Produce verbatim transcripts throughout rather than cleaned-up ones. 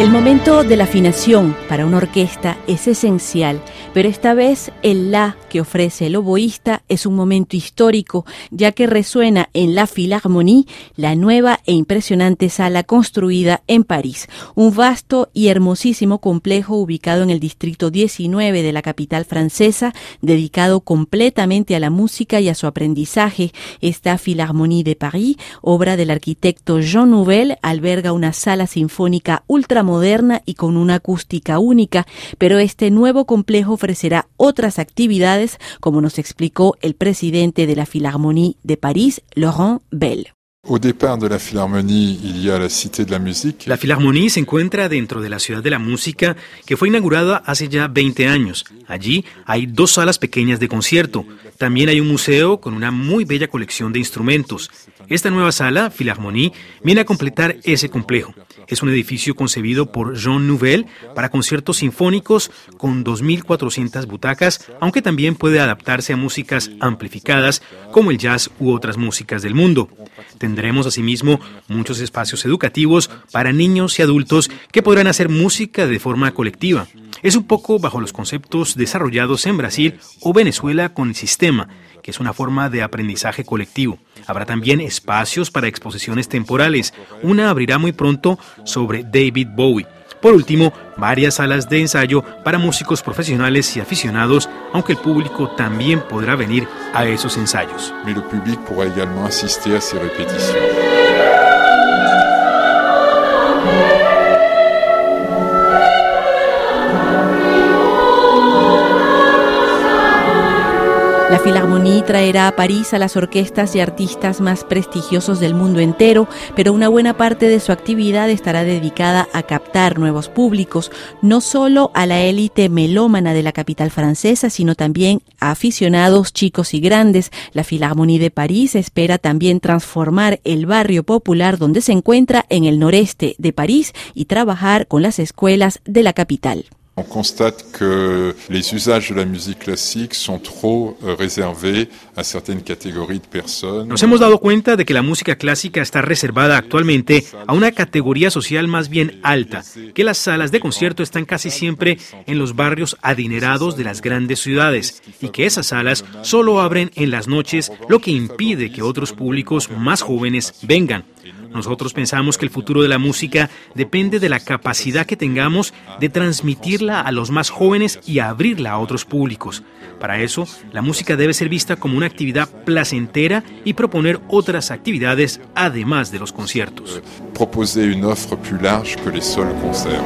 El momento de la afinación para una orquesta es esencial, pero esta vez el la que ofrece el oboísta es un momento histórico, ya que resuena en la Philharmonie, la nueva e impresionante sala construida en París. Un vasto y hermosísimo complejo ubicado en el distrito diecinueve de la capital francesa, dedicado completamente a la música y a su aprendizaje. Esta Philharmonie de París, obra del arquitecto Jean Nouvel, alberga una sala sinfónica ultramoderna y con una acústica única, pero este nuevo complejo ofrecerá otras actividades, como nos explicó el presidente de la Philharmonie de París, Laurent Bell. Au départ de la Philharmonie, il y a la Cité de la Musique. La Philharmonie se encuentra dentro de la Ciudad de la Música, que fue inaugurada hace ya veinte años. Allí hay dos salas pequeñas de concierto. También hay un museo con una muy bella colección de instrumentos. Esta nueva sala, Philharmonie, viene a completar ese complejo. Es un edificio concebido por Jean Nouvel para conciertos sinfónicos con dos mil cuatrocientas butacas, aunque también puede adaptarse a músicas amplificadas como el jazz u otras músicas del mundo. Tendremos asimismo muchos espacios educativos para niños y adultos que podrán hacer música de forma colectiva. Es un poco bajo los conceptos desarrollados en Brasil o Venezuela con el sistema, que es una forma de aprendizaje colectivo. Habrá también espacios para exposiciones temporales. Una abrirá muy pronto sobre David Bowie. Por último, varias salas de ensayo para músicos profesionales y aficionados, aunque el público también podrá venir a esos ensayos. Mais le public pourra également assister à ces répétitions. La Philharmonie traerá a París a las orquestas y artistas más prestigiosos del mundo entero, pero una buena parte de su actividad estará dedicada a captar nuevos públicos, no solo a la élite melómana de la capital francesa, sino también a aficionados chicos y grandes. La Philharmonie de París espera también transformar el barrio popular donde se encuentra en el noreste de París y trabajar con las escuelas de la capital. On constate que les usages de la musique classique sont trop réservés à certaines catégories de personnes. Nos hemos dado cuenta de que la música clásica está reservada actualmente a una categoría social más bien alta, que las salas de concierto están casi siempre en los barrios adinerados de las grandes ciudades y que esas salas solo abren en las noches, lo que impide que otros públicos más jóvenes vengan. Nosotros pensamos que el futuro de la música depende de la capacidad que tengamos de transmitirla a los más jóvenes y abrirla a otros públicos. Para eso, la música debe ser vista como una actividad placentera y proponer otras actividades además de los conciertos. Proposer une offre plus large que les seuls concerts.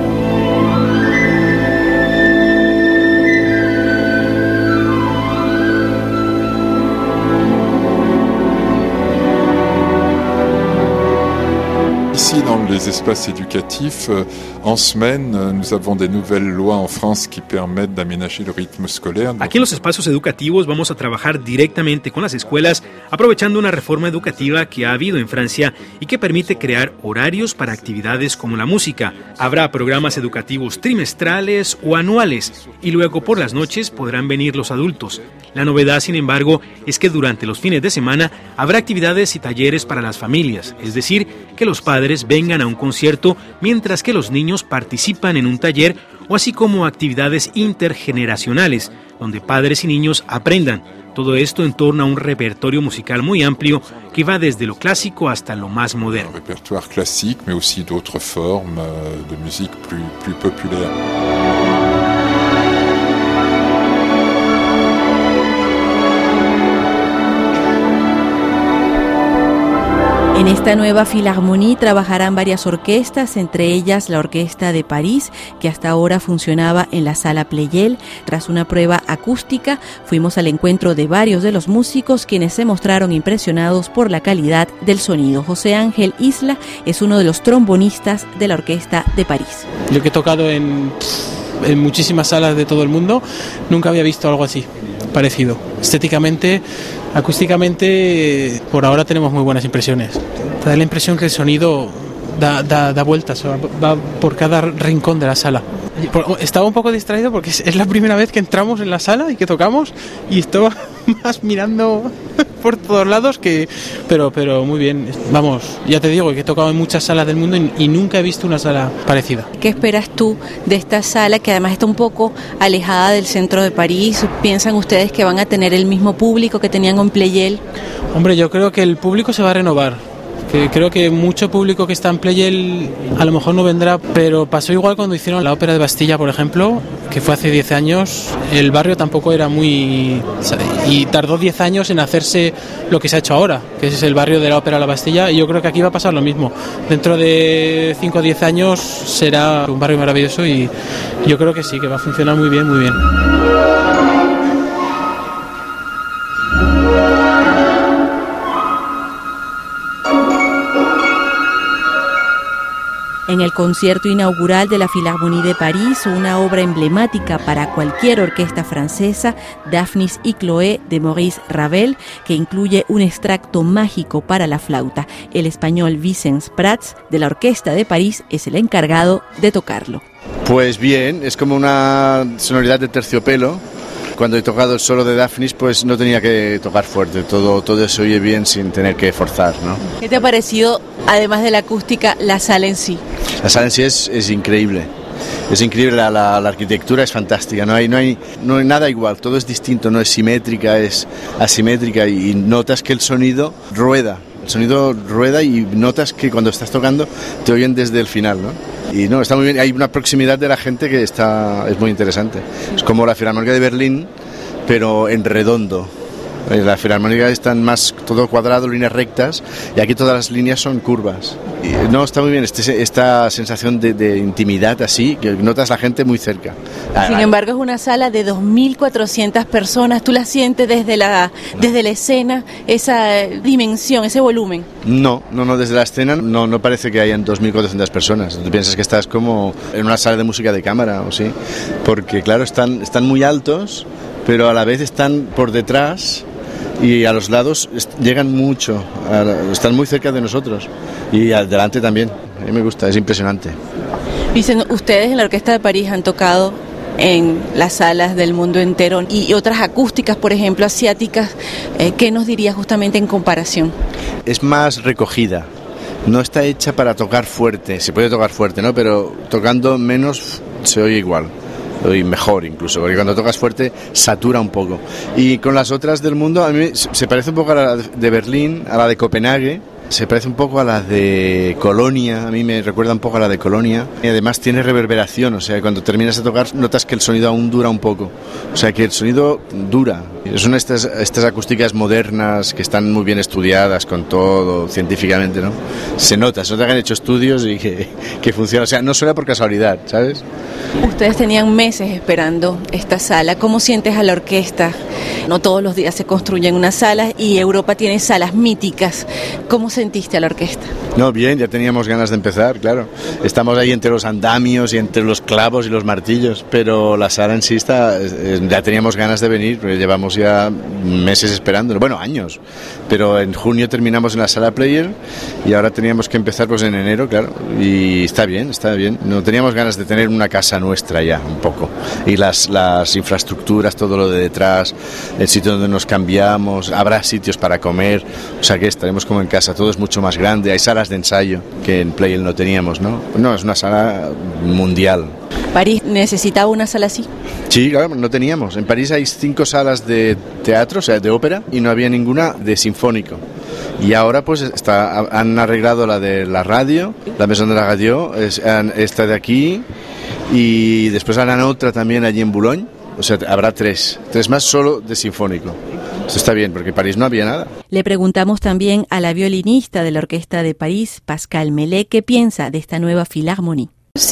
Ici, dans les espaces éducatifs, en semaine, nous avons des nouvelles lois en France qui permettent d'aménager le rythme scolaire. Aquí en los espacios educativos vamos a trabajar directamente con las escuelas, aprovechando una reforma educativa que ha habido en Francia y que permite crear horarios para actividades como la música. Habrá programas educativos trimestrales o anuales y luego por las noches podrán venir los adultos. La novedad, sin embargo, es que durante los fines de semana habrá actividades y talleres para las familias, es decir, que los padres vengan a un concierto mientras que los niños participan en un taller o así como actividades intergeneracionales donde padres y niños aprendan. Todo esto en torno a un repertorio musical muy amplio que va desde lo clásico hasta lo más moderno. Un repertoire classique, mais aussi d'autres formes de musique plus, plus populaire. En esta nueva Philharmonie trabajarán varias orquestas, entre ellas la Orquesta de París, que hasta ahora funcionaba en la Sala Pleyel. Tras una prueba acústica, fuimos al encuentro de varios de los músicos, quienes se mostraron impresionados por la calidad del sonido. José Ángel Isla es uno de los trombonistas de la Orquesta de París. Yo que he tocado en, en muchísimas salas de todo el mundo, nunca había visto algo así, parecido. Estéticamente, acústicamente, por ahora tenemos muy buenas impresiones. Te da la impresión que el sonido da, da, da vueltas, va por cada rincón de la sala. Estaba un poco distraído porque es la primera vez que entramos en la sala y que tocamos y estaba más mirando por todos lados, que pero pero muy bien. Vamos, ya te digo que he tocado en muchas salas del mundo y, y nunca he visto una sala parecida. ¿Qué esperas tú de esta sala que además está un poco alejada del centro de París? ¿Piensan ustedes que van a tener el mismo público que tenían en Pleyel? Hombre, yo creo que el público se va a renovar. Que creo que mucho público que está en Pleyel a lo mejor no vendrá, pero pasó igual cuando hicieron la Ópera de Bastilla, por ejemplo, que fue hace diez años. El barrio tampoco era muy... y tardó diez años en hacerse lo que se ha hecho ahora, que es el barrio de la Ópera de la Bastilla, y yo creo que aquí va a pasar lo mismo. Dentro de cinco o diez años será un barrio maravilloso y yo creo que sí, que va a funcionar muy bien, muy bien. En el concierto inaugural de la Philharmonie de París, una obra emblemática para cualquier orquesta francesa, Daphnis y Chloé de Maurice Ravel, que incluye un extracto mágico para la flauta. El español Vicens Prats de la Orquesta de París es el encargado de tocarlo. Pues bien, es como una sonoridad de terciopelo. Cuando he tocado el solo de Daphnis, pues no tenía que tocar fuerte, todo, todo se oye bien sin tener que forzar, ¿no? ¿Qué te ha parecido, además de la acústica, la sala en sí? La sala en sí es, es increíble, es increíble, la, la, la arquitectura es fantástica, no hay, no, hay, no hay nada igual, todo es distinto, no es simétrica, es asimétrica y, y notas que el sonido rueda. El sonido rueda y notas que cuando estás tocando te oyen desde el final, ¿no? Y no, está muy bien, hay una proximidad de la gente que está, es muy interesante. Es como la Filarmónica de Berlín, pero en redondo. La Filarmónica están más todo cuadrado, líneas rectas, y aquí todas las líneas son curvas. Y, no, está muy bien, este, esta sensación de, de intimidad así, que notas la gente muy cerca. Sin embargo, es una sala de dos mil cuatrocientas personas, ¿tú la sientes desde la, desde la escena, esa dimensión, ese volumen? No, no, no, desde la escena no, no parece que hayan dos mil cuatrocientas personas. Tú piensas que estás como en una sala de música de cámara, o sí, porque claro, están, están muy altos, pero a la vez están por detrás y a los lados llegan mucho, están muy cerca de nosotros y adelante también. A mí me gusta, es impresionante. Dicen, ustedes en la Orquesta de París han tocado en las salas del mundo entero y otras acústicas, por ejemplo, asiáticas. eh, ¿Qué nos diría justamente en comparación? Es más recogida, no está hecha para tocar fuerte, se puede tocar fuerte, ¿no? Pero tocando menos se oye igual. Y mejor incluso, porque cuando tocas fuerte satura un poco. Y con las otras del mundo, a mí se parece un poco a la de Berlín, a la de Copenhague, se parece un poco a la de Colonia, a mí me recuerda un poco a la de Colonia, y además tiene reverberación, o sea, cuando terminas de tocar notas que el sonido aún dura un poco, o sea, que el sonido dura. Son estas, estas acústicas modernas que están muy bien estudiadas con todo, científicamente, ¿no? Se nota, se nota que han hecho estudios y que, que funciona, o sea, no suena por casualidad, ¿sabes? Ustedes tenían meses esperando esta sala. ¿Cómo sientes a la orquesta? No todos los días se construyen unas salas y Europa tiene salas míticas. ¿Cómo sentiste a la orquesta? No, bien, ya teníamos ganas de empezar, claro. Estamos ahí entre los andamios y entre los clavos y los martillos, pero la sala en sí está, ya teníamos ganas de venir, porque llevamos ya meses esperándolo, bueno, años. Pero en junio terminamos en la sala Player y ahora teníamos que empezar pues en enero, claro. Y está bien, está bien. No teníamos ganas de tener una casa nuestra ya, un poco. Y las, las infraestructuras, todo lo de detrás, el sitio donde nos cambiamos, habrá sitios para comer, o sea que estaremos como en casa, todo es mucho más grande, hay salas de ensayo que en Pleyel no teníamos, ¿no? No, es una sala mundial. ¿París necesitaba una sala así? Sí, claro, no teníamos. En París hay cinco salas de teatro, o sea, de ópera, y no había ninguna de sinfónico. Y ahora pues está, han arreglado la de la radio, la Maison de la Radio, es, esta de aquí, y después harán otra también allí en Boulogne. O sea, habrá tres, tres más solo de sinfónico. Eso está bien, porque en París no había nada. Le preguntamos también a la violinista de la Orquesta de París, Pascal Mellet, qué piensa de esta nueva Philharmonie.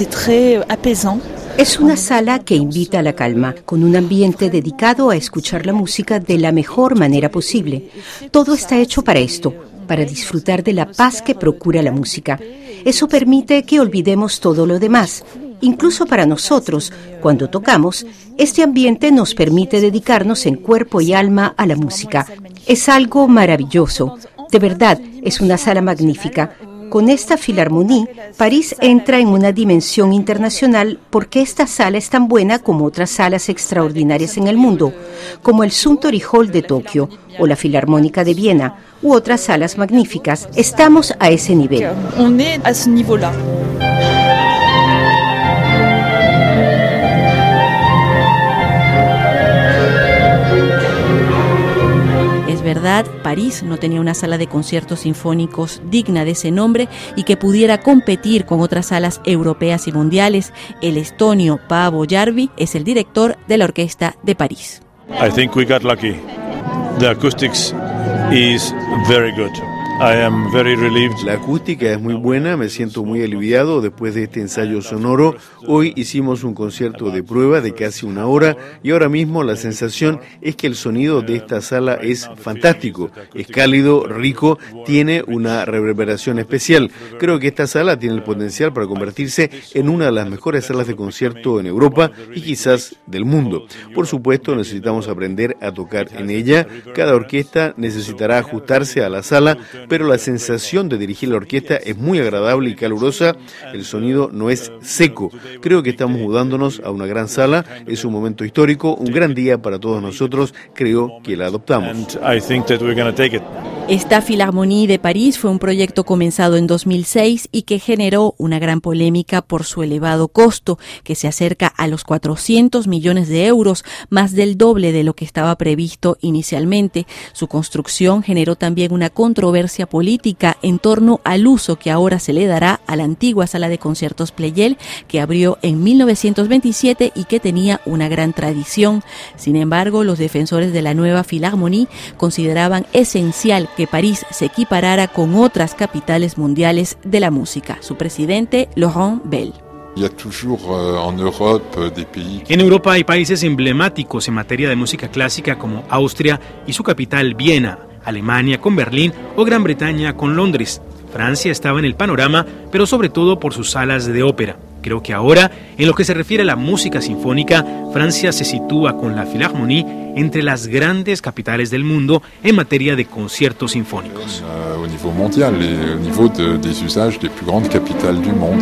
Es una sala que invita a la calma, con un ambiente dedicado a escuchar la música de la mejor manera posible. Todo está hecho para esto, para disfrutar de la paz que procura la música. Eso permite que olvidemos todo lo demás. Incluso para nosotros, cuando tocamos, este ambiente nos permite dedicarnos en cuerpo y alma a la música. Es algo maravilloso. De verdad, es una sala magnífica, Con esta Philharmonie, París entra en una dimensión internacional porque esta sala es tan buena como otras salas extraordinarias en el mundo, como el Suntory Hall de Tokio o la Filarmónica de Viena u otras salas magníficas. Estamos a ese nivel. On est à ce niveau-là. Es verdad, París no tenía una sala de conciertos sinfónicos digna de ese nombre y que pudiera competir con otras salas europeas y mundiales. El estonio Paavo Järvi es el director de la Orquesta de París. I think we got lucky. The acoustics is very good. I am very relieved. La acústica es muy buena, me siento muy aliviado después de este ensayo sonoro. Hoy hicimos un concierto de prueba de casi una hora y ahora mismo la sensación es que el sonido de esta sala es fantástico, es cálido, rico, tiene una reverberación especial. Creo que esta sala tiene el potencial para convertirse en una de las mejores salas de concierto en Europa y quizás del mundo. Por supuesto, necesitamos aprender a tocar en ella. Cada orquesta necesitará ajustarse a la sala, pero la sensación de dirigir la orquesta es muy agradable y calurosa. El sonido no es seco. Creo que estamos mudándonos a una gran sala. Es un momento histórico, un gran día para todos nosotros. Creo que la adoptamos. Esta Philharmonie de París fue un proyecto comenzado en dos mil seis y que generó una gran polémica por su elevado costo, que se acerca a los cuatrocientos millones de euros, más del doble de lo que estaba previsto inicialmente. Su construcción generó también una controversia política en torno al uso que ahora se le dará a la antigua sala de conciertos Pleyel, que abrió en mil novecientos veintisiete y que tenía una gran tradición. Sin embargo, los defensores de la nueva Philharmonie consideraban esencial que París se equiparara con otras capitales mundiales de la música. Su presidente, Laurent Bell. En Europa hay países emblemáticos en materia de música clásica como Austria y su capital Viena, Alemania con Berlín o Gran Bretaña con Londres. Francia estaba en el panorama, pero sobre todo por sus salas de ópera. Creo que ahora, en lo que se refiere a la música sinfónica, Francia se sitúa con la Philharmonie entre las grandes capitales del mundo en materia de conciertos sinfónicos. Au niveau mondial et au niveau de, des usages des plus grandes capitales du monde.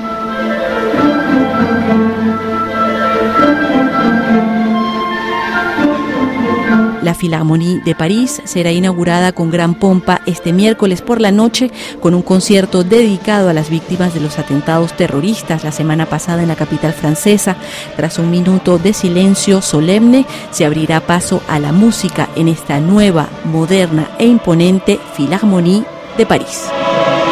La Philharmonie de París será inaugurada con gran pompa este miércoles por la noche con un concierto dedicado a las víctimas de los atentados terroristas la semana pasada en la capital francesa. Tras un minuto de silencio solemne, se abrirá paso a la música en esta nueva, moderna e imponente Philharmonie de París.